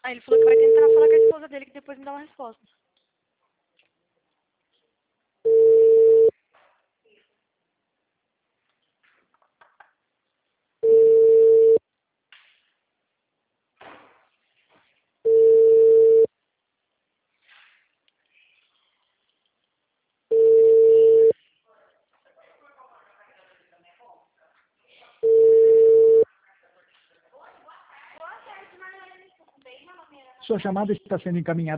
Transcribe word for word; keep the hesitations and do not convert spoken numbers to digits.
Aí ele falou que vai tentar falar com a esposa dele, que depois me dá uma resposta. Sua chamada está sendo encaminhada.